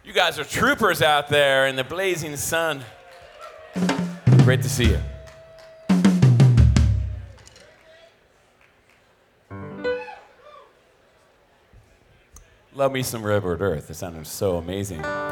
You guys are troopers out there in the blazing sun. Great to see you. Love me some Redwood Earth. It sounded so amazing.